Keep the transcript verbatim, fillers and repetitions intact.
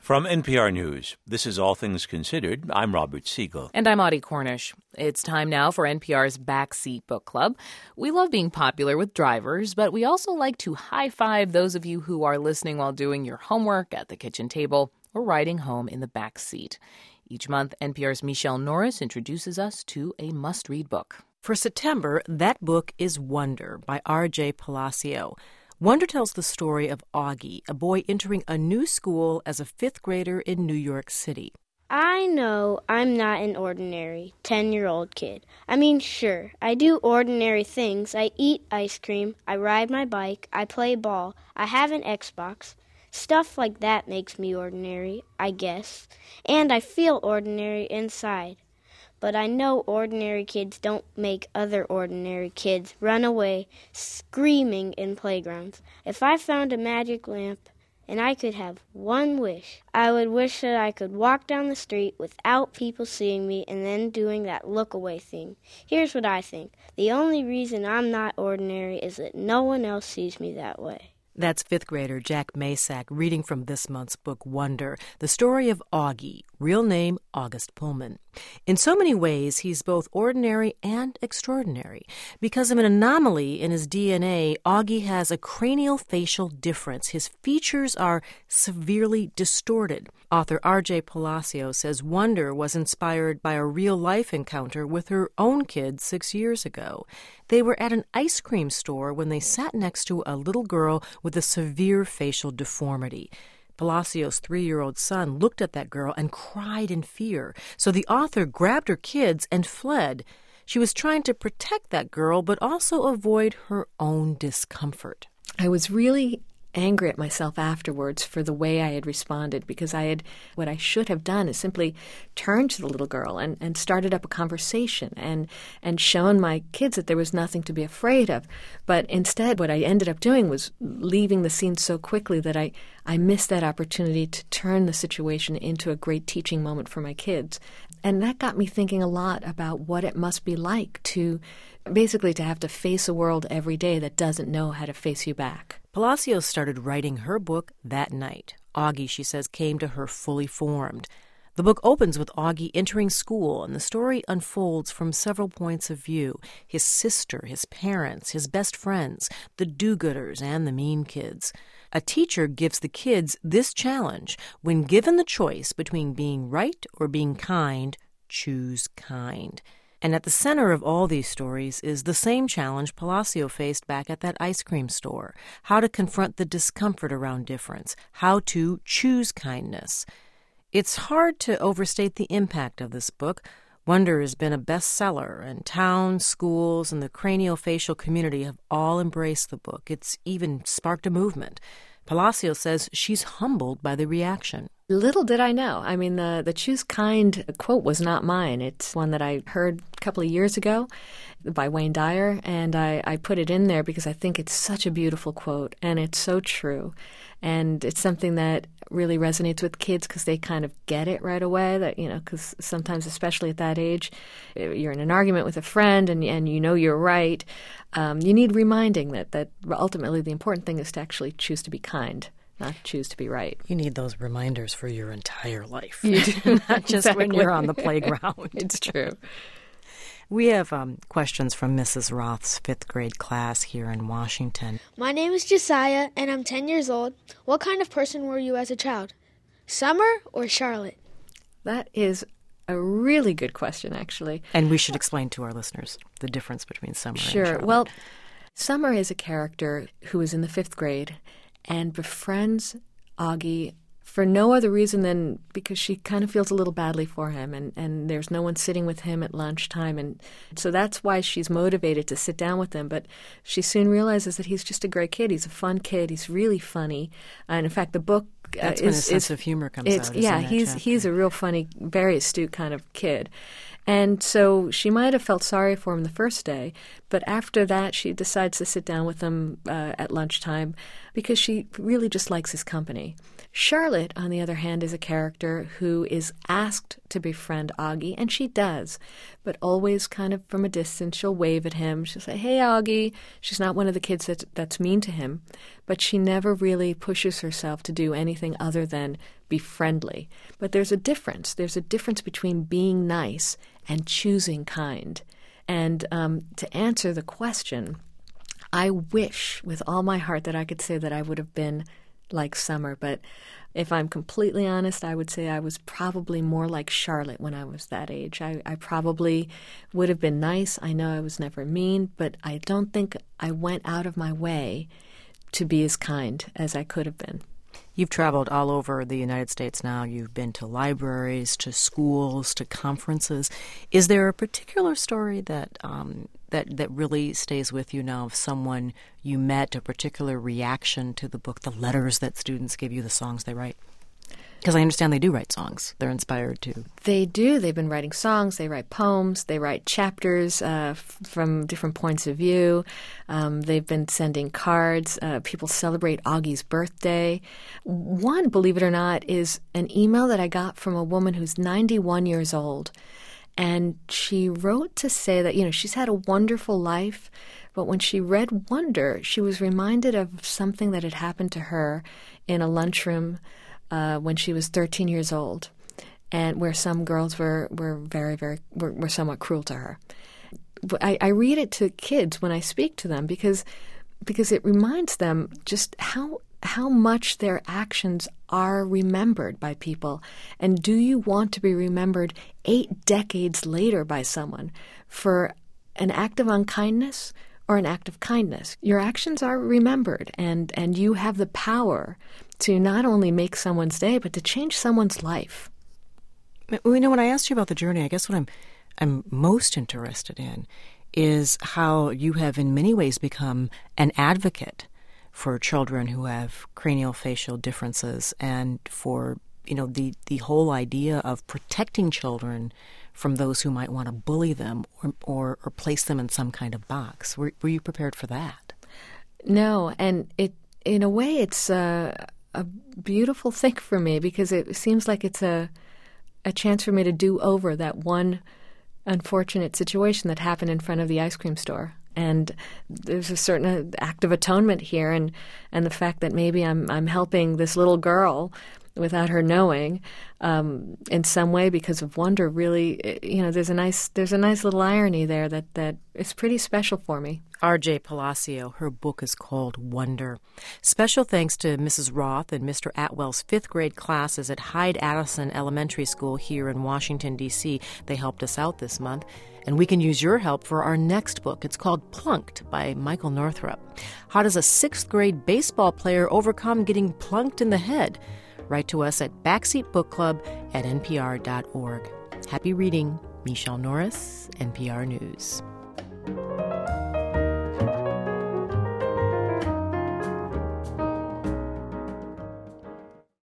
From N P R News, this is All Things Considered. I'm Robert Siegel. And I'm Audie Cornish. It's time now for N P R's Backseat Book Club. We love being popular with drivers, but we also like to high-five those of you who are listening while doing your homework at the kitchen table or riding home in the back seat. Each month, N P R's Michelle Norris introduces us to a must-read book. For September, that book is Wonder by R J Palacio. Wonder tells the story of Augie, a boy entering a new school as a fifth grader in New York City. I know I'm not an ordinary ten-year-old kid. I mean, sure, I do ordinary things. I eat ice cream, I ride my bike, I play ball, I have an Xbox. Stuff like that makes me ordinary, I guess. And I feel ordinary inside. But I know ordinary kids don't make other ordinary kids run away screaming in playgrounds. If I found a magic lamp and I could have one wish, I would wish that I could walk down the street without people seeing me and then doing that look-away thing. Here's what I think. The only reason I'm not ordinary is that no one else sees me that way. That's fifth grader Jack Masak reading from this month's book, Wonder, the story of Augie, real name August Pullman. In so many ways, he's both ordinary and extraordinary. Because of an anomaly in his D N A, Augie has a craniofacial difference. His features are severely distorted. Author R J Palacio says Wonder was inspired by a real-life encounter with her own kids six years ago. They were at an ice cream store when they sat next to a little girl with a severe facial deformity. Palacio's three-year-old son looked at that girl and cried in fear. So the author grabbed her kids and fled. She was trying to protect that girl, but also avoid her own discomfort. I was really angry at myself afterwards for the way I had responded, because I had, what I should have done is simply turned to the little girl and, and started up a conversation and, and shown my kids that there was nothing to be afraid of. But instead, what I ended up doing was leaving the scene so quickly that I, I missed that opportunity to turn the situation into a great teaching moment for my kids. And that got me thinking a lot about what it must be like to basically to have to face a world every day that doesn't know how to face you back. Palacio started writing her book that night. Augie, she says, came to her fully formed. The book opens with Augie entering school, and the story unfolds from several points of view. His sister, his parents, his best friends, the do-gooders, and the mean kids. A teacher gives the kids this challenge. When given the choice between being right or being kind, choose kind. And at the center of all these stories is the same challenge Palacio faced back at that ice cream store. How to confront the discomfort around difference. How to choose kindness. It's hard to overstate the impact of this book. Wonder has been a bestseller, and towns, schools, and the craniofacial community have all embraced the book. It's even sparked a movement. Palacio says she's humbled by the reaction. Little did I know. I mean, the, the choose kind quote was not mine. It's one that I heard a couple of years ago by Wayne Dyer, and I, I put it in there because I think it's such a beautiful quote, and it's so true. And it's something that really resonates with kids because they kind of get it right away, that, you know, because sometimes, especially at that age, you're in an argument with a friend and, and you know you're right. Um, you need reminding that, that ultimately the important thing is to actually choose to be kind, not choose to be right. You need those reminders for your entire life. You do. Not just Exactly. when you're on the playground. It's true. We have um, questions from Missus Roth's fifth grade class here in Washington. My name is Josiah, and I'm ten years old. What kind of person were you as a child? Summer or Charlotte? That is a really good question, actually. And we should explain to our listeners the difference between Summer Sure. and Charlotte. Well, Summer is a character who is in the fifth grade and befriends Augie for no other reason than because she kind of feels a little badly for him, and, and there's no one sitting with him at lunchtime. And so that's why she's motivated to sit down with him. But she soon realizes that he's just a great kid. He's a fun kid. He's really funny. And in fact, the book uh, That's is, when his sense is, of humor comes it's, out. Yeah, isn't it, he's Jack? he's a real funny, very astute kind of kid. And so she might have felt sorry for him the first day, but after that she decides to sit down with him uh, at lunchtime because she really just likes his company. Charlotte, on the other hand, is a character who is asked to befriend Augie, and she does, but always kind of from a distance. She'll wave at him. She'll say, "Hey, Augie." She's not one of the kids that's, that's mean to him, but she never really pushes herself to do anything other than be friendly. But there's a difference. There's a difference between being nice and choosing kind. And um, to answer the question, I wish with all my heart that I could say that I would have been like Summer. But if I'm completely honest, I would say I was probably more like Charlotte when I was that age. I, I probably would have been nice. I know I was never mean, but I don't think I went out of my way to be as kind as I could have been. You've traveled all over the United States now. You've been to libraries, to schools, to conferences. Is there a particular story that um, that that really stays with you now of someone you met, a particular reaction to the book, the letters that students give you, the songs they write? Because I understand they do write songs. They're inspired to. They do. They've been writing songs. They write poems. They write chapters uh, f- from different points of view. Um, they've been sending cards. Uh, people celebrate Augie's birthday. One, believe it or not, is an email that I got from a woman who's ninety-one years old. And she wrote to say that, you know, she's had a wonderful life, but when she read Wonder, she was reminded of something that had happened to her in a lunchroom Uh, when she was thirteen years old, and where some girls were, were very, very, were, were somewhat cruel to her. I, I read it to kids when I speak to them because because it reminds them just how how much their actions are remembered by people. And do you want to be remembered eight decades later by someone for an act of unkindness or an act of kindness? Your actions are remembered, and, and you have the power to not only make someone's day, but to change someone's life. Well, you know, when I asked you about the journey, I guess what I'm I'm most interested in is how you have in many ways become an advocate for children who have craniofacial differences and for, you know, the, the whole idea of protecting children from those who might want to bully them or, or, or place them in some kind of box. Were, were you prepared for that? No, and it in a way it's a, a beautiful thing for me because it seems like it's a a chance for me to do over that one unfortunate situation that happened in front of the ice cream store. And there's a certain act of atonement here, and, and the fact that maybe I'm I'm helping this little girl without her knowing um, in some way because of Wonder. Really, you know, there's a nice there's a nice little irony there that that is pretty special for me. R J Palacio, her book is called Wonder. Special thanks to Missus Roth and Mister Atwell's fifth grade classes at Hyde-Addison Elementary School here in Washington, D C They helped us out this month. And we can use your help for our next book. It's called Plunked by Michael Northrup. How does a sixth grade baseball player overcome getting plunked in the head? Write to us at backseatbookclub at n p r dot org. Happy reading. Michelle Norris, N P R News.